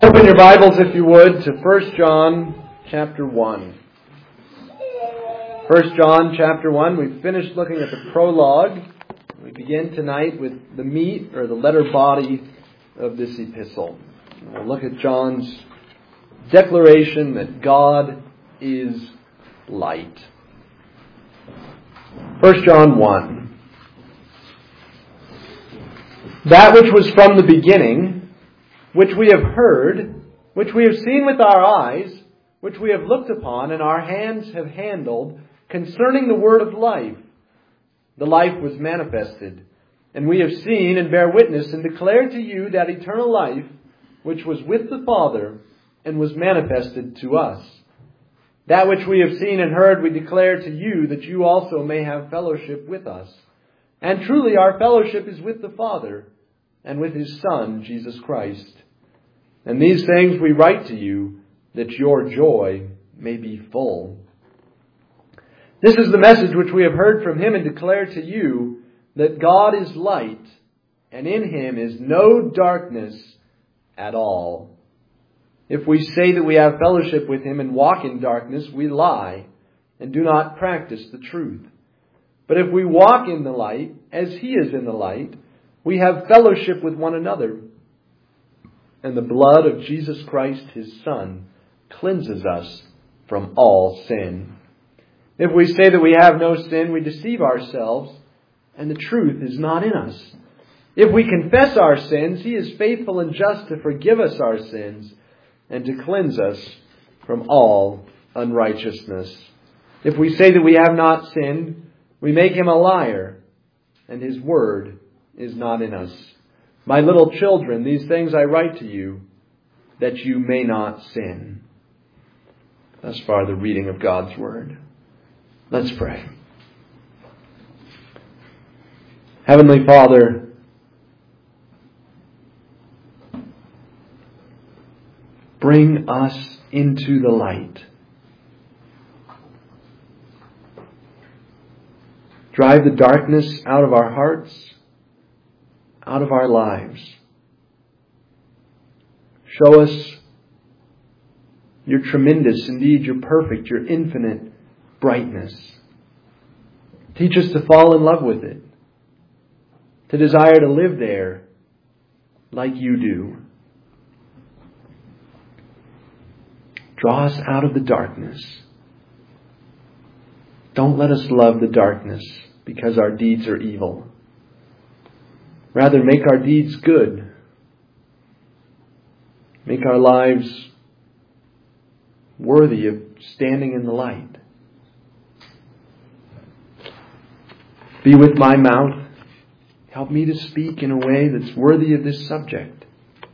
Open your Bibles, if you would, to 1 John chapter 1. 1 John chapter 1, we've finished looking at the prologue. We begin tonight with the meat, or the letter body, of this epistle. We'll look at John's declaration that God is light. 1 John 1. That which was from the beginning, which we have heard, which we have seen with our eyes, which we have looked upon, and our hands have handled, concerning the word of life. The life was manifested, and we have seen and bear witness and declare to you that eternal life, which was with the Father, and was manifested to us. That which we have seen and heard we declare to you, that you also may have fellowship with us. And truly our fellowship is with the Father, and with His Son, Jesus Christ. And these things we write to you, that your joy may be full. This is the message which we have heard from Him and declare to you, that God is light, and in Him is no darkness at all. If we say that we have fellowship with Him and walk in darkness, we lie, and do not practice the truth. But if we walk in the light, as He is in the light, we have fellowship with one another, and the blood of Jesus Christ, His Son, cleanses us from all sin. If we say that we have no sin, we deceive ourselves, and the truth is not in us. If we confess our sins, He is faithful and just to forgive us our sins, and to cleanse us from all unrighteousness. If we say that we have not sinned, we make Him a liar, and His word is not in us. My little children, these things I write to you, that you may not sin. Thus far the reading of God's word. Let's pray. Heavenly Father, bring us into the light. Drive the darkness out of our hearts, out of our lives. Show us your tremendous, indeed your perfect, your infinite brightness. Teach us to fall in love with it, to desire to live there like you do. Draw us out of the darkness. Don't let us love the darkness because our deeds are evil. Rather, make our deeds good. Make our lives worthy of standing in the light. Be with my mouth. Help me to speak in a way that's worthy of this subject.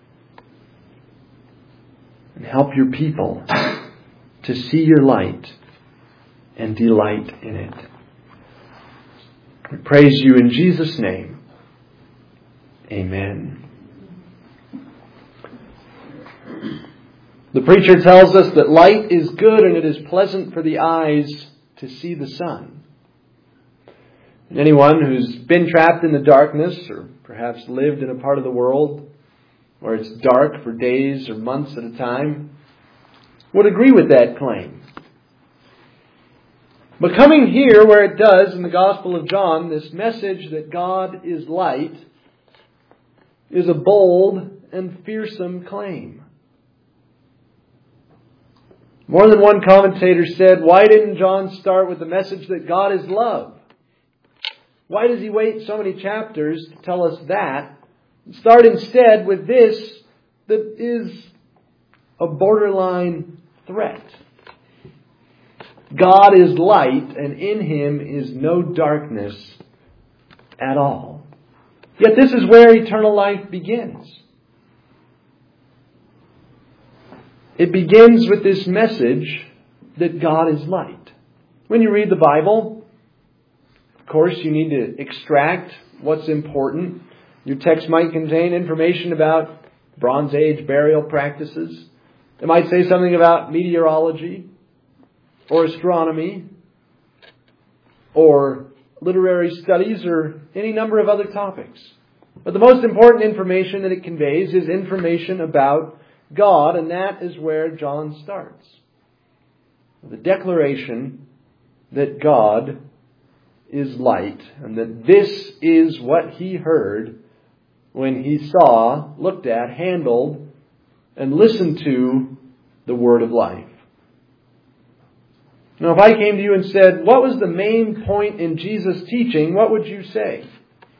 And help your people to see your light and delight in it. We praise you in Jesus' name. Amen. The preacher tells us that light is good and it is pleasant for the eyes to see the sun. And anyone who's been trapped in the darkness, or perhaps lived in a part of the world where it's dark for days or months at a time, would agree with that claim. But coming here where it does in the Gospel of John, this message that God is light is a bold and fearsome claim. More than one commentator said, why didn't John start with the message that God is love? Why does he wait so many chapters to tell us that? Start instead with this that is a borderline threat. God is light, and in Him is no darkness at all. Yet this is where eternal life begins. It begins with this message that God is light. When you read the Bible, of course, you need to extract what's important. Your text might contain information about Bronze Age burial practices. It might say something about meteorology or astronomy or literary studies or any number of other topics. But the most important information that it conveys is information about God, and that is where John starts. The declaration that God is light, and that this is what he heard when he saw, looked at, handled, and listened to the word of life. Now, if I came to you and said, what was the main point in Jesus' teaching, what would you say?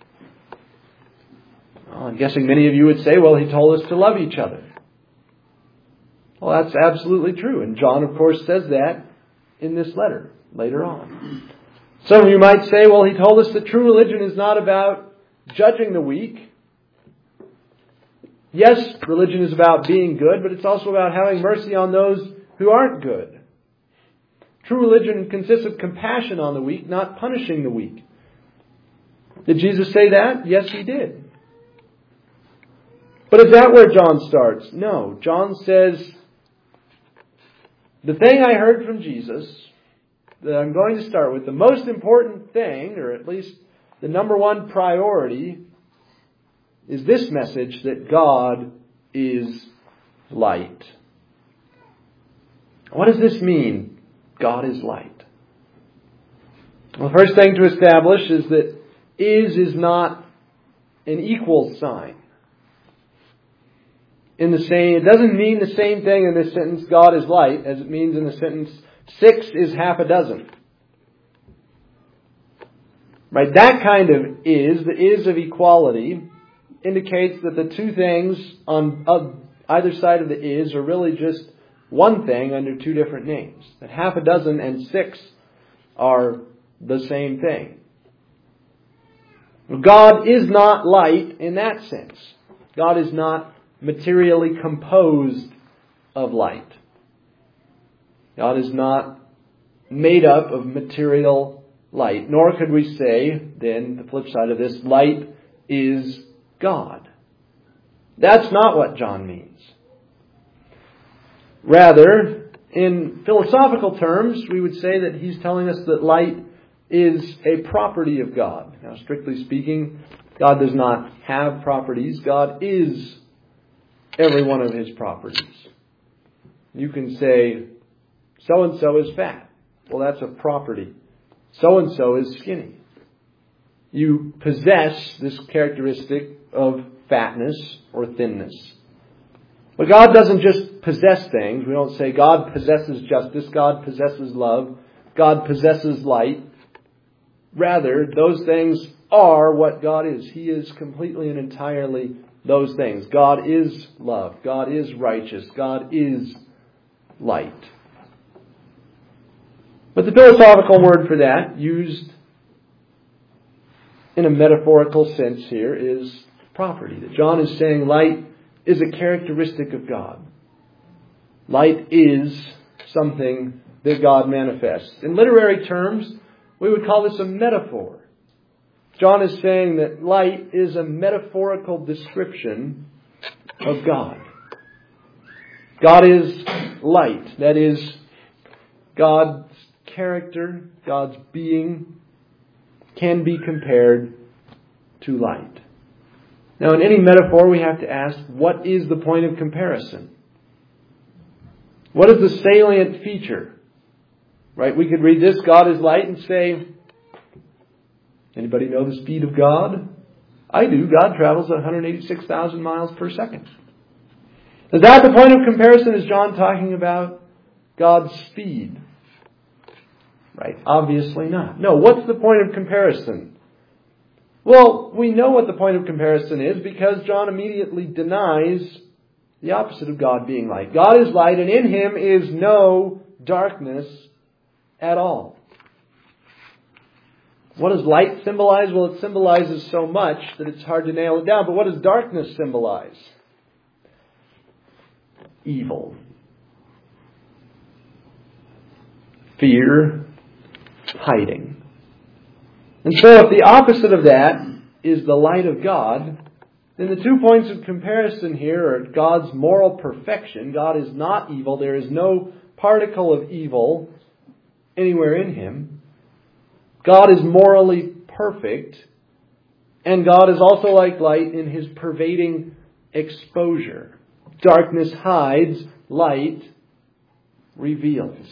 Well, I'm guessing many of you would say, well, he told us to love each other. Well, that's absolutely true. And John, of course, says that in this letter later on. Some of you might say, well, he told us that true religion is not about judging the weak. Yes, religion is about being good, but it's also about having mercy on those who aren't good. True religion consists of compassion on the weak, not punishing the weak. Did Jesus say that? Yes, he did. But is that where John starts? No. John says, the thing I heard from Jesus that I'm going to start with, the most important thing, or at least the number one priority, is this message that God is light. What does this mean? God is light. Well, the first thing to establish is that is not an equal sign. It doesn't mean the same thing in this sentence, God is light, as it means in the sentence, 6 is half a dozen. Right? That kind of the is of equality, indicates that the two things on either side of the is are really just one thing under two different names. That half a dozen and 6 are the same thing. God is not light in that sense. God is not materially composed of light. God is not made up of material light. Nor could we say, then, the flip side of this, light is God. That's not what John means. Rather, in philosophical terms, we would say that he's telling us that light is a property of God. Now, strictly speaking, God does not have properties. God is every one of his properties. You can say, so-and-so is fat. Well, that's a property. So-and-so is skinny. You possess this characteristic of fatness or thinness. But God doesn't just possess things. We don't say God possesses justice, God possesses love, God possesses light. Rather, those things are what God is. He is completely and entirely those things. God is love. God is righteous. God is light. But the philosophical word for that, used in a metaphorical sense here, is property. That John is saying light is a characteristic of God. Light is something that God manifests. In literary terms, we would call this a metaphor. John is saying that light is a metaphorical description of God. God is light. That is, God's character, God's being, can be compared to light. Now, in any metaphor, we have to ask, what is the point of comparison? What is the salient feature? Right? We could read this, God is light, and say, anybody know the speed of God? I do. God travels at 186,000 miles per second. Is that the point of comparison? Is John talking about God's speed? Right? Obviously not. No, what's the point of comparison? Well, we know what the point of comparison is because John immediately denies the opposite of God being light. God is light, and in him is no darkness at all. What does light symbolize? Well, it symbolizes so much that it's hard to nail it down. But what does darkness symbolize? Evil. Fear. Hiding. And so if the opposite of that is the light of God, then the 2 points of comparison here are God's moral perfection. God is not evil. There is no particle of evil anywhere in him. God is morally perfect. And God is also like light in his pervading exposure. darkness hides, light reveals.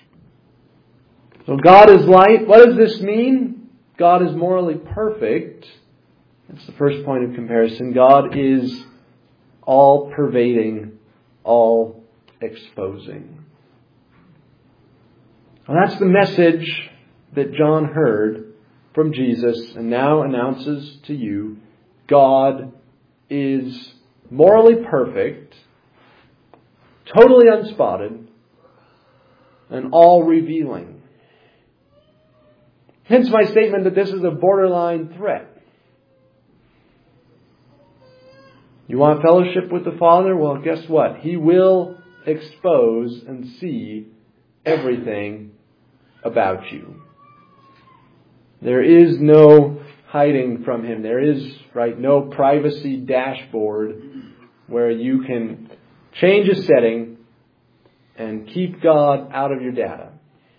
So God is light. What does this mean? God is morally perfect. That's the first point of comparison. God is all-pervading, all-exposing. Well, that's the message that John heard from Jesus and now announces to you. God is morally perfect, totally unspotted, and all-revealing. Hence my statement that this is a borderline threat. You want fellowship with the Father? Well, guess what? He will expose and see everything about you. There is no hiding from Him. There is, no privacy dashboard where you can change a setting and keep God out of your data.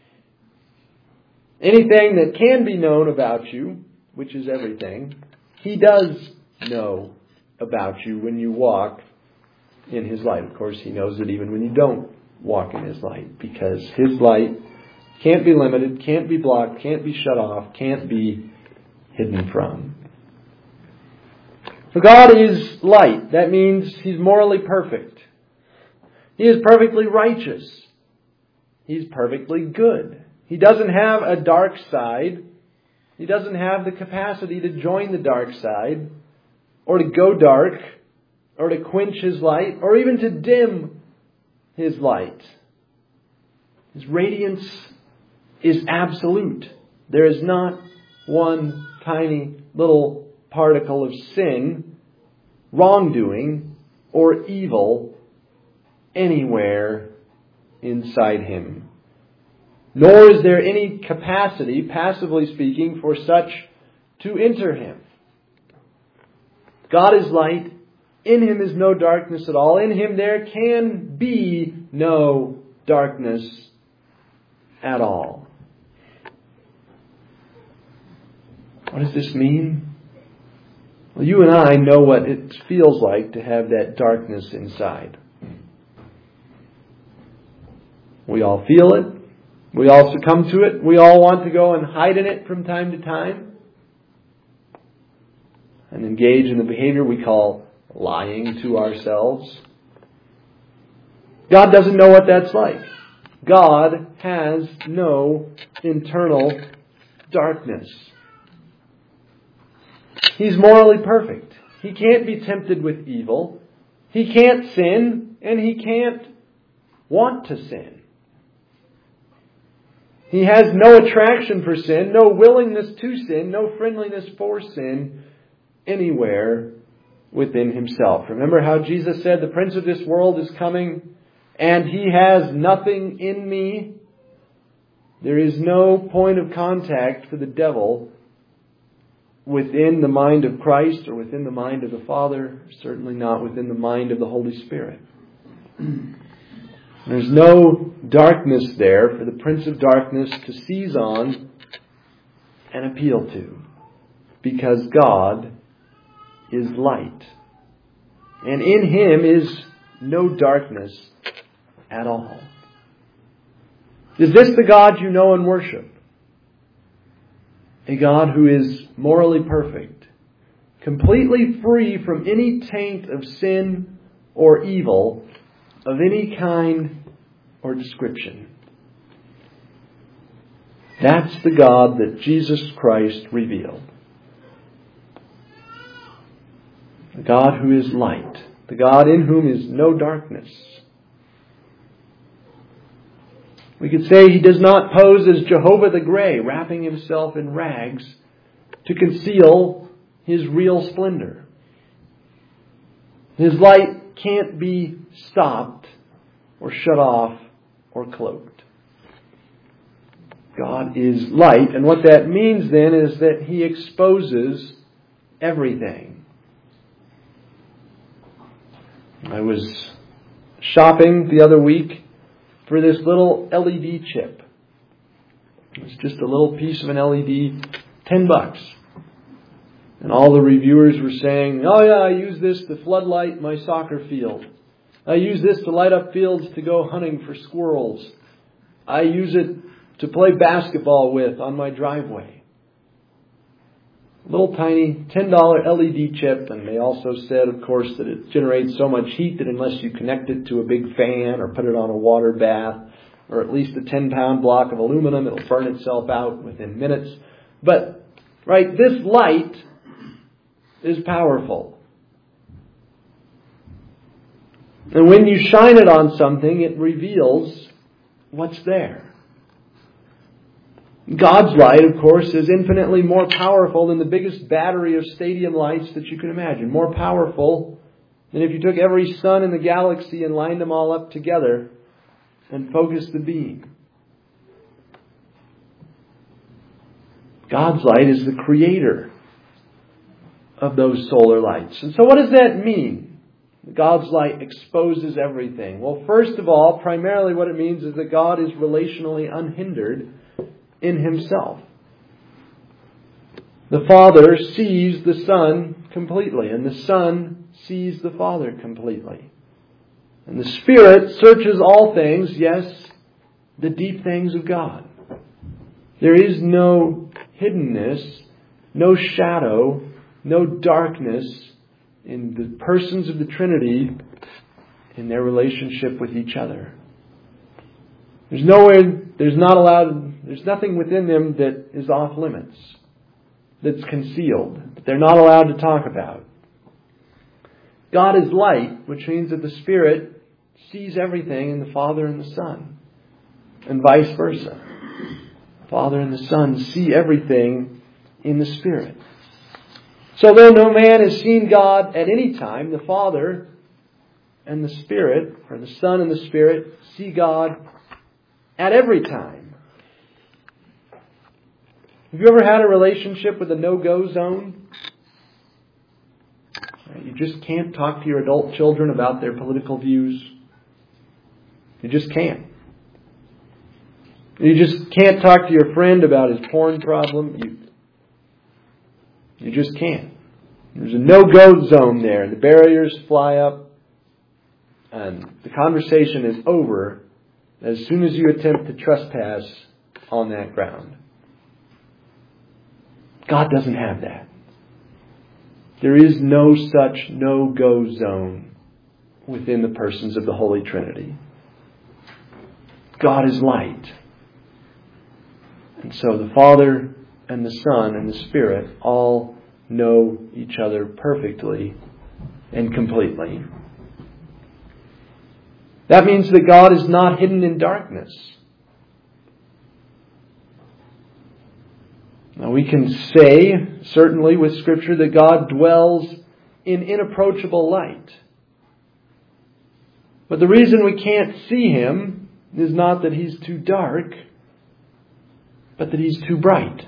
Anything that can be known about you, which is everything, He does know about you when you walk in His light. Of course, He knows it even when you don't walk in His light, because His light can't be limited, can't be blocked, can't be shut off, can't be hidden from. So God is light. That means He's morally perfect. He is perfectly righteous. He's perfectly good. He doesn't have a dark side. He doesn't have the capacity to join the dark side, or to go dark, or to quench His light, or even to dim His light. His radiance is absolute. There is not one tiny little particle of sin, wrongdoing, or evil anywhere inside Him. Nor is there any capacity, passively speaking, for such to enter Him. God is light. In Him is no darkness at all. In Him there can be no darkness at all. What does this mean? Well, you and I know what it feels like to have that darkness inside. We all feel it. We all succumb to it. We all want to go and hide in it from time to time and engage in the behavior we call lying to ourselves. God doesn't know what that's like. God has no internal darkness. He's morally perfect. He can't be tempted with evil. He can't sin, and He can't want to sin. He has no attraction for sin, no willingness to sin, no friendliness for sin anywhere within Himself. Remember how Jesus said, "The prince of this world is coming, and he has nothing in me." There is no point of contact for the devil within the mind of Christ or within the mind of the Father, certainly not within the mind of the Holy Spirit. There's no darkness there for the Prince of Darkness to seize on and appeal to, because God is light. And in Him is no darkness at all. Is this the God you know and worship? A God who is morally perfect, completely free from any taint of sin or evil of any kind or description. That's the God that Jesus Christ revealed. The God who is light. The God in whom is no darkness. We could say He does not pose as Jehovah the Grey, wrapping Himself in rags to conceal His real splendor. His light can't be stopped or shut off or cloaked. God is light, and what that means then is that He exposes everything. I was shopping the other week for this little LED chip. It's just a little piece of an LED, $10. And all the reviewers were saying, "Oh yeah, I use this to floodlight my soccer field. I use this to light up fields to go hunting for squirrels. I use it to play basketball with on my driveway. Little tiny $10 LED chip, and they also said, of course, that it generates so much heat that unless you connect it to a big fan or put it on a water bath or at least a 10-pound block of aluminum, it'll burn itself out within minutes. But, right, this light is powerful. And when you shine it on something, it reveals what's there. God's light, of course, is infinitely more powerful than the biggest battery of stadium lights that you can imagine. More powerful than if you took every sun in the galaxy and lined them all up together and focused the beam. God's light is the creator of those solar lights. And so what does that mean? God's light exposes everything. Well, first of all, primarily what it means is that God is relationally unhindered in Himself. The Father sees the Son completely, and the Son sees the Father completely. And the Spirit searches all things, yes, the deep things of God. There is no hiddenness, no shadow, no darkness in the persons of the Trinity in their relationship with each other. There's nothing within them that is off limits, that's concealed, that they're not allowed to talk about. God is light, which means that the Spirit sees everything in the Father and the Son, and vice versa. The Father and the Son see everything in the Spirit. So though no man has seen God at any time, the Father and the Spirit, or the Son and the Spirit, see God at every time. Have you ever had a relationship with a no-go zone? You just can't talk to your adult children about their political views. You just can't. You just can't talk to your friend about his porn problem. You just can't. There's a no-go zone there. The barriers fly up, and the conversation is over as soon as you attempt to trespass on that ground. God doesn't have that. There is no such no-go zone within the persons of the Holy Trinity. God is light. And so the Father and the Son and the Spirit all know each other perfectly and completely. That means that God is not hidden in darkness. Now we can say, certainly with Scripture, that God dwells in inapproachable light. But the reason we can't see Him is not that He's too dark, but that He's too bright.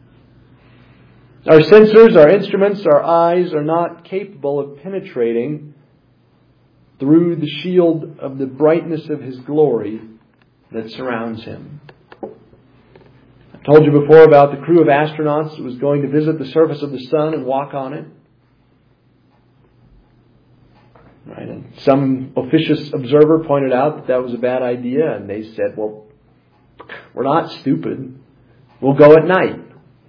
Our sensors, our instruments, our eyes are not capable of penetrating through the shield of the brightness of His glory that surrounds Him. I told you before about the crew of astronauts that was going to visit the surface of the sun and walk on it. Right? And some officious observer pointed out that that was a bad idea, and they said, well, we're not stupid. We'll go at night.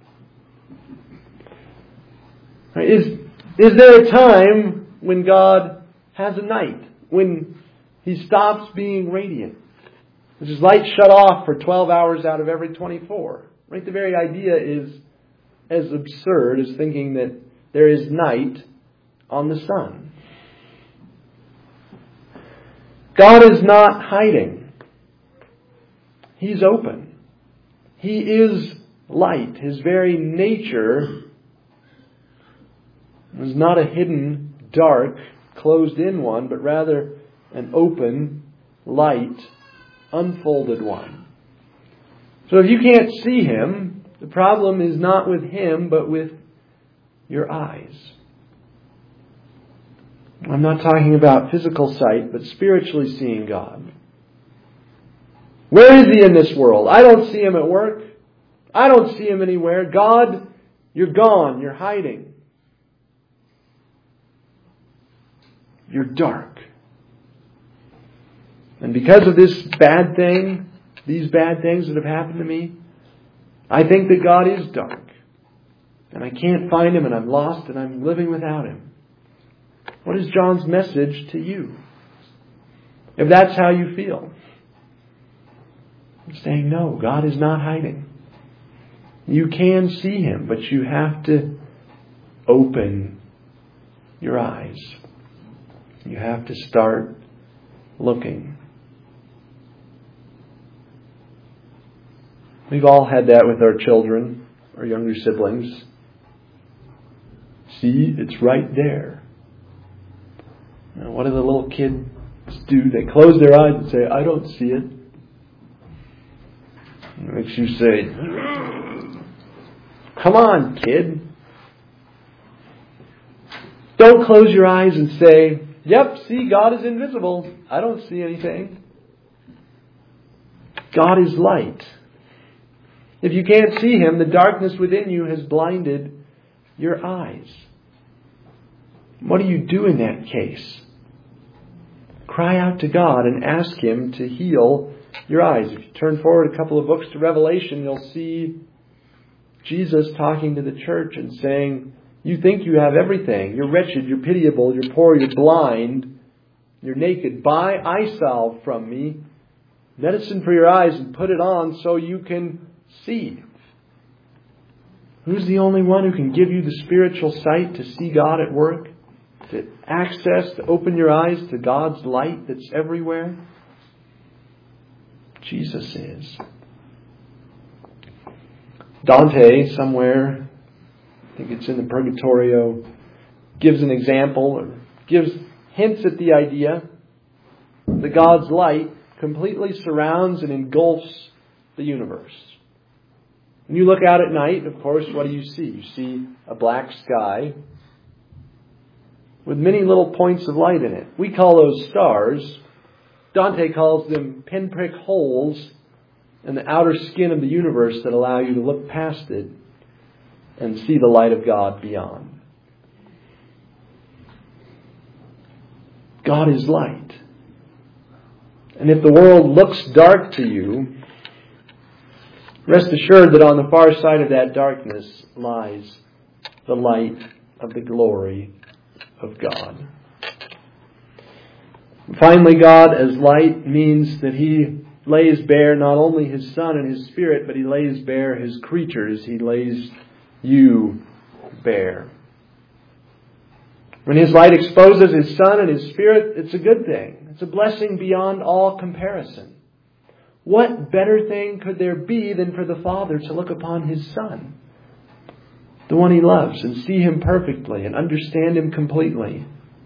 Right? Is there a time when God has a night, when He stops being radiant? His light shut off for 12 hours out of every 24. Right? The very idea is as absurd as thinking that there is night on the sun. God is not hiding. He's open. He is light. His very nature is not a hidden, dark, closed-in one, but rather an open, light, unfolded one. So if you can't see Him, the problem is not with Him, but with your eyes. I'm not talking about physical sight, but spiritually seeing God. Where is He in this world? I don't see Him at work. I don't see Him anywhere. God, you're gone. You're hiding. You're dark. And because of this bad thing, these bad things that have happened to me, I think that God is dark. And I can't find Him, and I'm lost, and I'm living without Him. What is John's message to you? If that's how you feel. He's saying, no, God is not hiding. You can see Him, but you have to open your eyes. You have to start looking. We've all had that with our children, our younger siblings. See, it's right there. Now, what do the little kids do? They close their eyes and say, I don't see it. It makes you say, come on, kid. Don't close your eyes and say, yep, see, God is invisible. I don't see anything. God is light. If you can't see Him, the darkness within you has blinded your eyes. What do you do in that case? Cry out to God and ask Him to heal your eyes. If you turn forward a couple of books to Revelation, you'll see Jesus talking to the church and saying, you think you have everything. You're wretched, you're pitiable, you're poor, you're blind, you're naked. Buy eye salve from me, medicine for your eyes, and put it on so you can see. Who's the only one who can give you the spiritual sight to see God at work? To access, to open your eyes to God's light that's everywhere? Jesus is. Dante, somewhere, I think it's in the Purgatorio, gives an example, or gives hints at the idea that God's light completely surrounds and engulfs the universe. When you look out at night, of course, what do you see? You see a black sky with many little points of light in it. We call those stars. Dante calls them pinprick holes in the outer skin of the universe that allow you to look past it and see the light of God beyond. God is light. And if the world looks dark to you, rest assured that on the far side of that darkness lies the light of the glory of God. Finally, God as light means that He lays bare not only His Son and His Spirit, but He lays bare His creatures. He lays you bare. When His light exposes His Son and His Spirit, it's a good thing. It's a blessing beyond all comparison. What better thing could there be than for the Father to look upon His Son, the one He loves, and see Him perfectly and understand Him completely?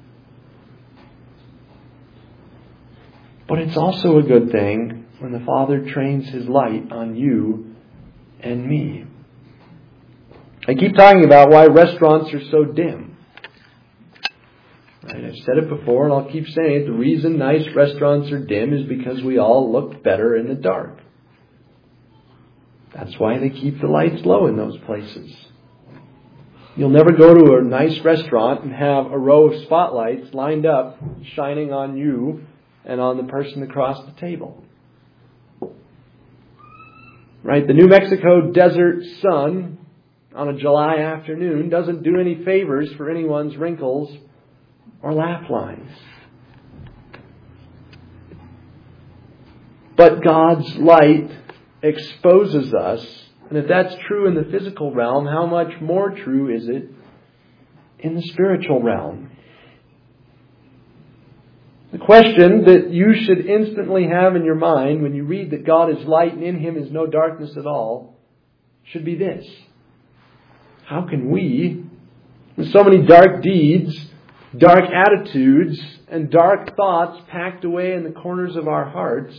But it's also a good thing when the Father trains His light on you and me. I keep talking about why restaurants are so dim. Right? I've said it before and I'll keep saying it. The reason nice restaurants are dim is because we all look better in the dark. That's why they keep the lights low in those places. You'll never go to a nice restaurant and have a row of spotlights lined up shining on you and on the person across the table. Right? The New Mexico desert sun on a July afternoon doesn't do any favors for anyone's wrinkles or laugh lines. But God's light exposes us, and if that's true in the physical realm, how much more true is it in the spiritual realm? The question that you should instantly have in your mind when you read that God is light and in Him is no darkness at all should be this: how can we, with so many dark deeds, dark attitudes, and dark thoughts packed away in the corners of our hearts,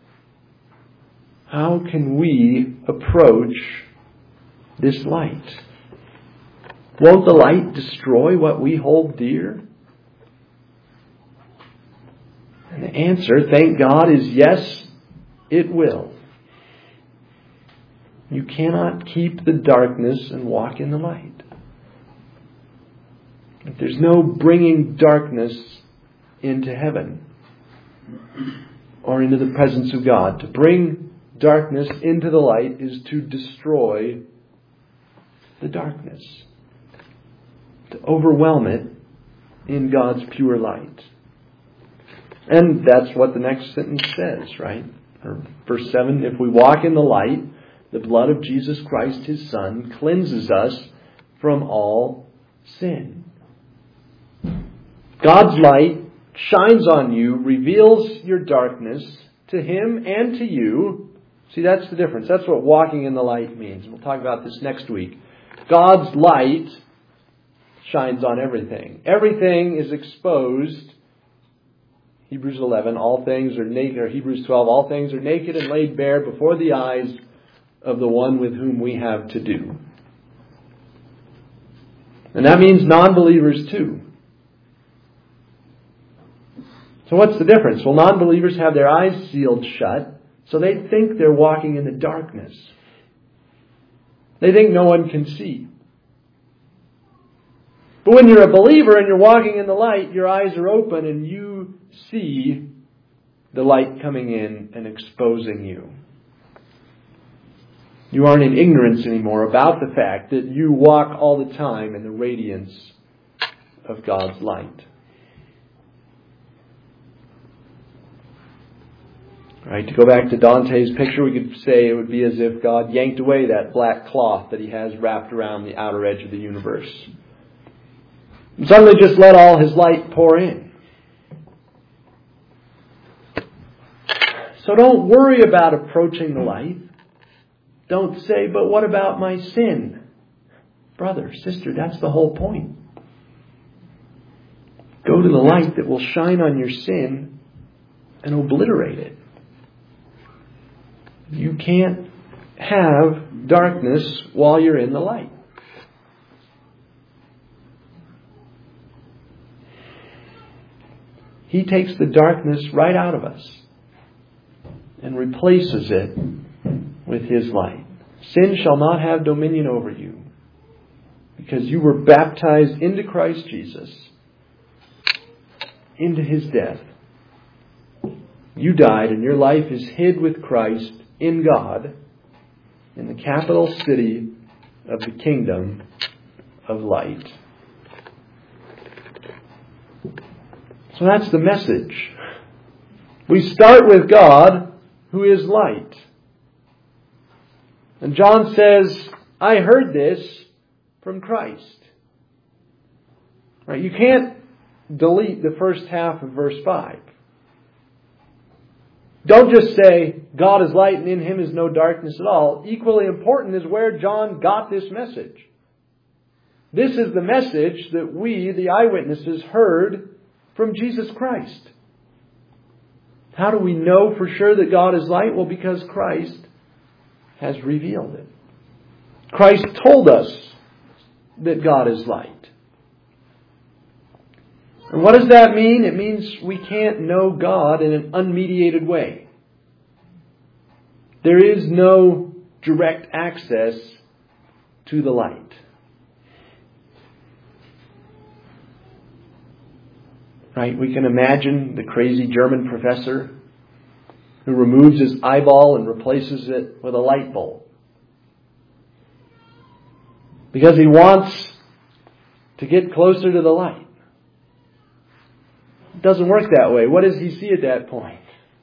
how can we approach this light? Won't the light destroy what we hold dear? And the answer, thank God, is yes, it will. You cannot keep the darkness and walk in the light. There's no bringing darkness into heaven. or into the presence of God. To bring darkness into the light is to destroy the darkness, to overwhelm it in God's pure light. And that's what the next sentence says, right? Or verse 7, if we walk in the light, the blood of Jesus Christ, His Son, cleanses us from all sin. God's light shines on you, reveals your darkness to Him and to you. See, that's the difference. That's what walking in the light means. We'll talk about this next week. God's light shines on everything. Everything is exposed. Hebrews 11, all things are naked, or Hebrews 12, all things are naked and laid bare before the eyes of the one with whom we have to do. And that means non-believers too. So what's the difference? Well, non-believers have their eyes sealed shut, so they think they're walking in the darkness. They think no one can see. But when you're a believer and you're walking in the light, your eyes are open and you see the light coming in and exposing you. You aren't in ignorance anymore about the fact that you walk all the time in the radiance of God's light. Right, to go back to Dante's picture, we could say it would be as if God yanked away that black cloth that He has wrapped around the outer edge of the universe. And suddenly just let all His light pour in. So don't worry about approaching the light. Don't say, but what about my sin? Brother, sister, that's the whole point. Go to the light that will shine on your sin and obliterate it. You can't have darkness while you're in the light. He takes the darkness right out of us and replaces it with His light. Sin shall not have dominion over you, because you were baptized into Christ Jesus, into His death. You died and your life is hid with Christ in God, in the capital city of the kingdom of light. So that's the message. We start with God, who is light. And John says, I heard this from Christ. Right? You can't delete the first half of verse 5. Don't just say, God is light and in Him is no darkness at all. Equally important is where John got this message. This is the message that we, the eyewitnesses, heard from Jesus Christ. How do we know for sure that God is light? Well, because Christ has revealed it. Christ told us that God is light. And what does that mean? It means we can't know God in an unmediated way. There is no direct access to the light. Right? We can imagine the crazy German professor who removes his eyeball and replaces it with a light bulb. Because he wants to get closer to the light. It doesn't work that way. What does he see at that point?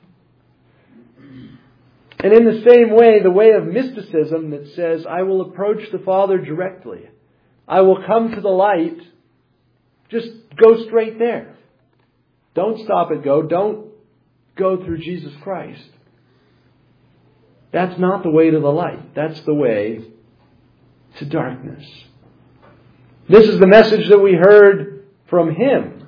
And in the same way, the way of mysticism that says, I will approach the Father directly. I will come to the light. Just go straight there. Don't stop at go. Don't go through Jesus Christ. That's not the way to the light. That's the way to darkness. This is the message that we heard from Him.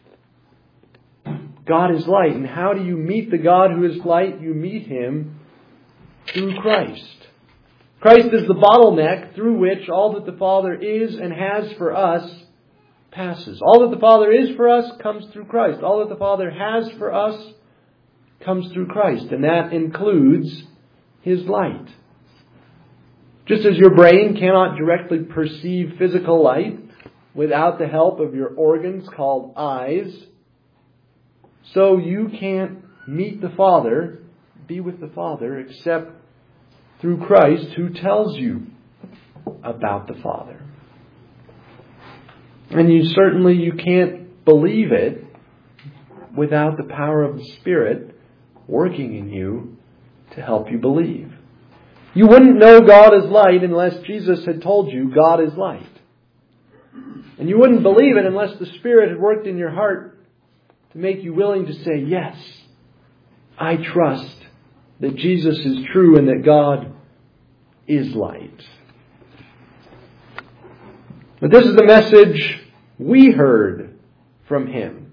God is light. And how do you meet the God who is light? You meet Him through Christ. Christ is the bottleneck through which all that the Father is and has for us passes. All that the Father is for us comes through Christ. All that the Father has for us comes through Christ. And that includes His light. Just as your brain cannot directly perceive physical light without the help of your organs called eyes, so you can't meet the Father, be with the Father, except through Christ, who tells you about the Father. And you can't believe it without the power of the Spirit working in you to help you believe. You wouldn't know God is light unless Jesus had told you God is light. And you wouldn't believe it unless the Spirit had worked in your heart to make you willing to say, yes, I trust that Jesus is true and that God is light. But this is the message we heard from Him.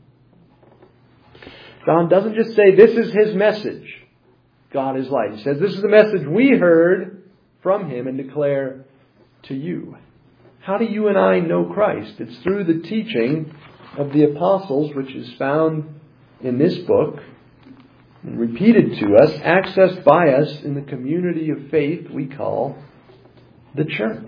John doesn't just say this is His message, God is light. He says this is the message we heard from Him and declare to you. How do you and I know Christ? It's through the teaching of the apostles, which is found in this book and repeated to us, accessed by us in the community of faith we call the church.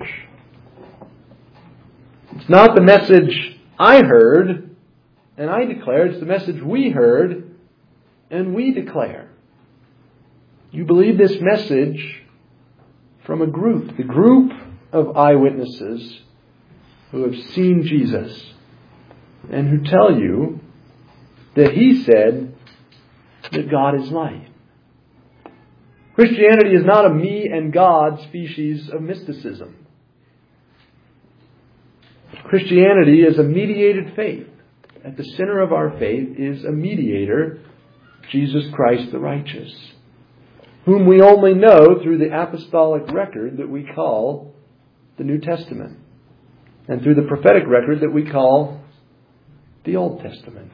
It's not the message I heard and I declare. It's the message we heard and we declare. You believe this message from a group, the group of eyewitnesses who have seen Jesus and who tell you that He said that God is light. Christianity is not a me and God species of mysticism. Christianity is a mediated faith. At the center of our faith is a mediator, Jesus Christ the righteous, whom we only know through the apostolic record that we call the New Testament, and through the prophetic record that we call the Old Testament.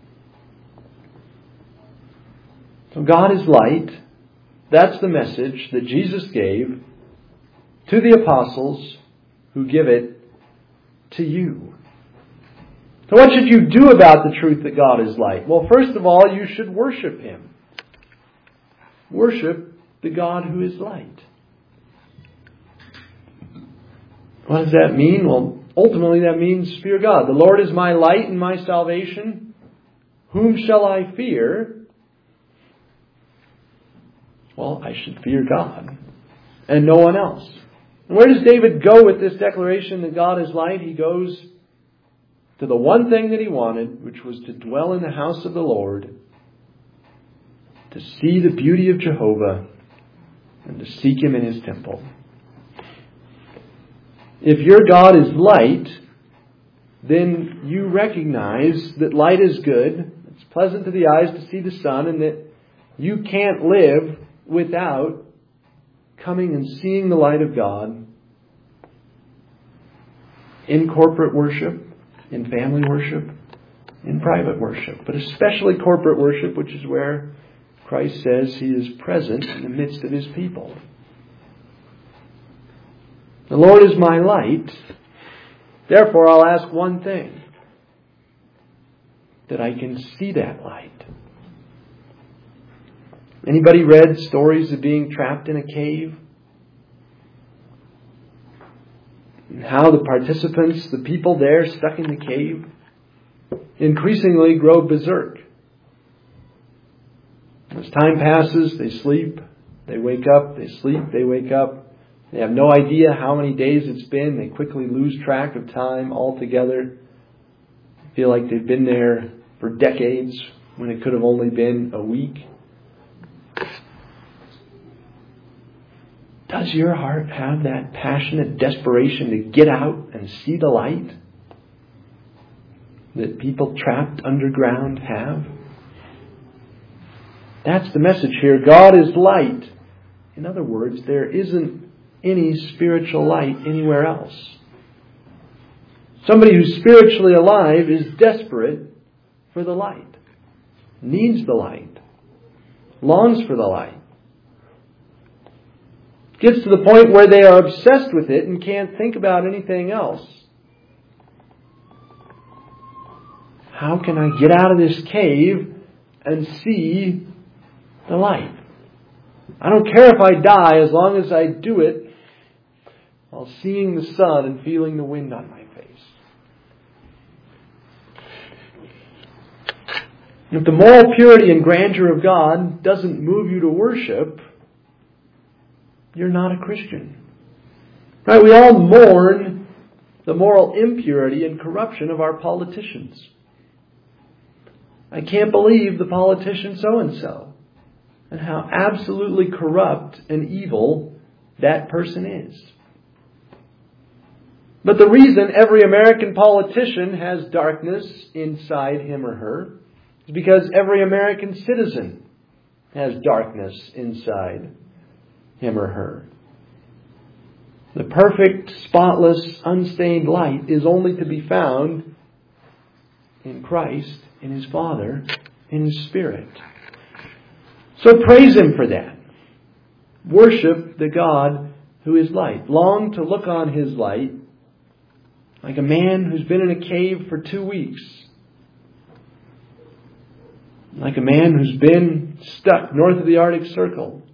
So God is light. That's the message that Jesus gave to the apostles who give it to you. So what should you do about the truth that God is light? Well, first of all, you should worship Him. Worship the God who is light. What does that mean? Well, ultimately that means fear God. The Lord is my light and my salvation. Whom shall I fear? Well, I should fear God and no one else. And where does David go with this declaration that God is light? He goes to the one thing that he wanted, which was to dwell in the house of the Lord, to see the beauty of Jehovah, and to seek Him in His temple. If your God is light, then you recognize that light is good, it's pleasant to the eyes to see the sun, and that you can't live without coming and seeing the light of God in corporate worship, in family worship, in private worship, but especially corporate worship, which is where Christ says He is present in the midst of His people. The Lord is my light. Therefore, I'll ask one thing: that I can see that light. Anybody read stories of being trapped in a cave? And how the participants, the people there stuck in the cave, increasingly grow berserk. As time passes, they sleep, they wake up, they sleep, they wake up. They have no idea how many days it's been. They quickly lose track of time altogether. They feel like they've been there for decades when it could have only been a week. Does your heart have that passionate desperation to get out and see the light that people trapped underground have? That's the message here. God is light. In other words, there isn't any spiritual light anywhere else. Somebody who's spiritually alive is desperate for the light, needs the light, longs for the light. Gets to the point where they are obsessed with it and can't think about anything else. How can I get out of this cave and see the light? I don't care if I die as long as I do it while seeing the sun and feeling the wind on my face. If the moral purity and grandeur of God doesn't move you to worship, you're not a Christian. Right? We all mourn the moral impurity and corruption of our politicians. I can't believe the politician so-and-so and how absolutely corrupt and evil that person is. But the reason every American politician has darkness inside him or her is because every American citizen has darkness inside him or her. The perfect, spotless, unstained light is only to be found in Christ, in His Father, in His Spirit. So praise Him for that. Worship the God who is light. Long to look on His light like a man who's been in a cave for 2 weeks. Like a man who's been stuck north of the Arctic Circle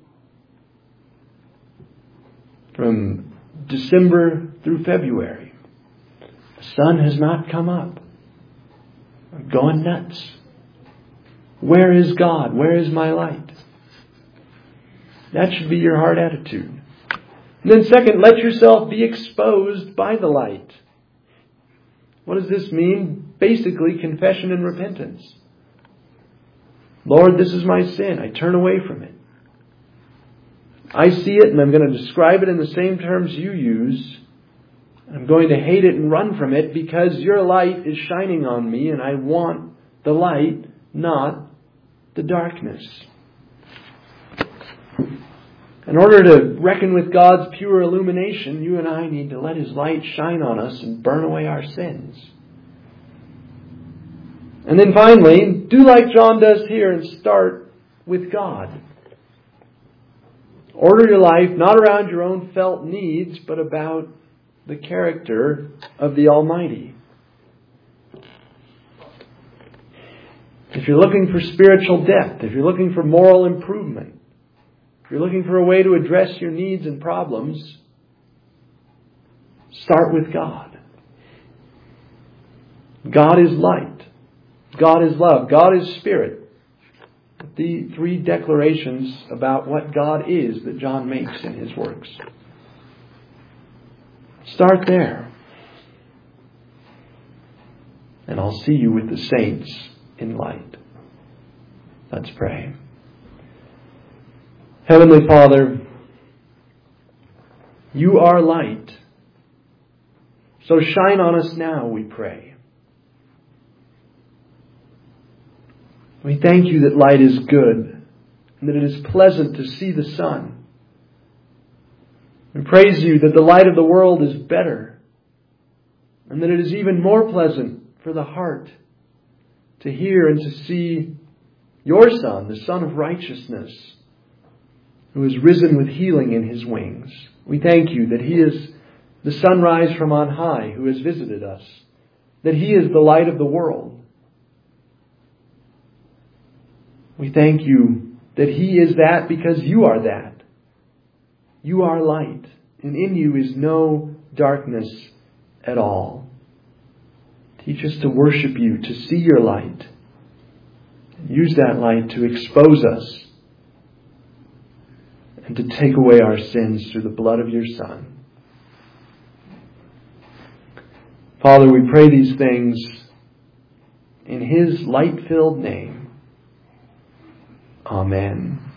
from December through February. The sun has not come up. I'm going nuts. Where is God? Where is my light? That should be your heart attitude. And then second, let yourself be exposed by the light. What does this mean? Basically, confession and repentance. Lord, this is my sin. I turn away from it. I see it and I'm going to describe it in the same terms you use. I'm going to hate it and run from it because your light is shining on me and I want the light, not the darkness. In order to reckon with God's pure illumination, you and I need to let His light shine on us and burn away our sins. And then finally, do like John does here and start with God. Order your life not around your own felt needs, but about the character of the Almighty. If you're looking for spiritual depth, if you're looking for moral improvement, if you're looking for a way to address your needs and problems, start with God. God is light. God is love. God is spirit. The 3 declarations about what God is that John makes in his works. Start there. And I'll see you with the saints in light. Let's pray. Heavenly Father, You are light. So shine on us now, we pray. We thank You that light is good and that it is pleasant to see the sun. We praise You that the light of the world is better and that it is even more pleasant for the heart to hear and to see Your Son, the Son of righteousness, who is risen with healing in His wings. We thank You that He is the sunrise from on high who has visited us, that He is the light of the world. We thank You that He is that because You are that. You are light, and in You is no darkness at all. Teach us to worship You, to see Your light, and use that light to expose us and to take away our sins through the blood of Your Son. Father, we pray these things in His light-filled name. Amen.